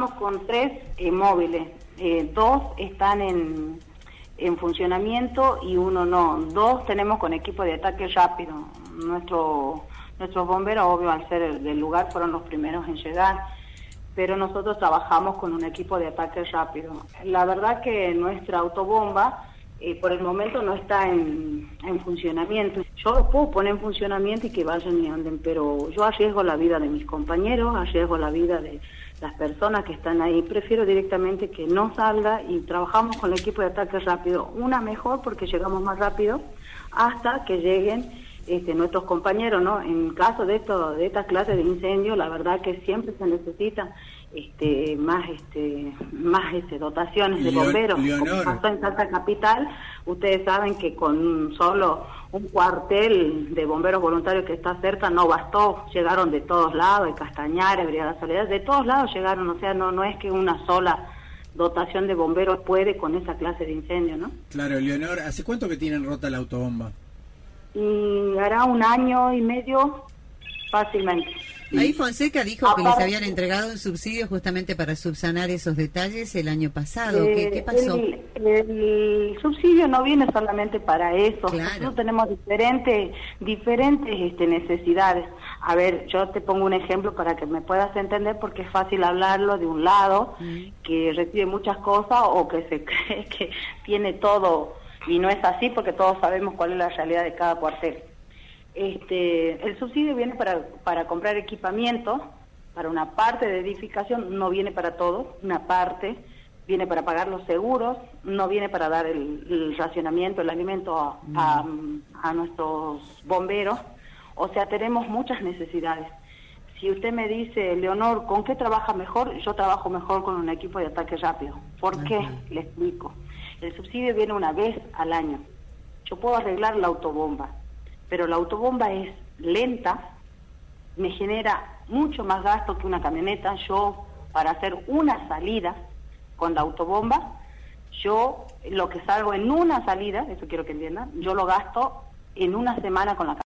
trabajamos con 3 móviles, 2 están en funcionamiento y 1 no. 2 tenemos con equipo de ataque rápido. Nuestros bomberos, obvio, al ser del lugar, fueron los primeros en llegar, pero nosotros trabajamos con un equipo de ataque rápido. La verdad que nuestra autobomba por el momento no está en funcionamiento. Yo lo puedo poner en funcionamiento y que vayan y anden, pero yo arriesgo la vida de mis compañeros, arriesgo la vida de las personas que están ahí. Prefiero directamente que no salga y trabajamos con el equipo de ataque rápido. Una mejor porque llegamos más rápido hasta que lleguen nuestros compañeros, ¿no? En caso de esta clase de incendio, la verdad que siempre se necesitan más dotaciones de bomberos. Leonor. Como pasó en Salta Capital, ustedes saben que con solo un cuartel de bomberos voluntarios que está cerca no bastó, llegaron de todos lados, de Castañares, Brigada Soledad, de todos lados llegaron, o sea, no es que una sola dotación de bomberos puede con esa clase de incendio, ¿no? Claro, Leonor, ¿hace cuánto que tienen rota la autobomba? Y hará 1 año y medio fácilmente. Ahí Fonseca dijo que les habían entregado un subsidio justamente para subsanar esos detalles el año pasado. ¿Qué pasó? El subsidio no viene solamente para eso. Claro. Nosotros tenemos diferentes necesidades. A ver, yo te pongo un ejemplo para que me puedas entender, porque es fácil hablarlo de un lado que recibe muchas cosas o que se cree que tiene todo, y no es así porque todos sabemos cuál es la realidad de cada cuartel. El subsidio viene para comprar equipamiento, para una parte de edificación, no viene para todo, una parte viene para pagar los seguros, no viene para dar el racionamiento, el alimento a nuestros bomberos. O sea, tenemos muchas necesidades. Si usted me dice, Leonor, ¿con qué trabaja mejor? Yo trabajo mejor con un equipo de ataque rápido. ¿Por qué? Le explico. El subsidio viene una vez al año. Yo puedo arreglar la autobomba, pero la autobomba es lenta, me genera mucho más gasto que una camioneta. Yo, para hacer una salida con la autobomba, yo lo que salgo en una salida, eso quiero que entiendan, yo lo gasto en una semana con la camioneta.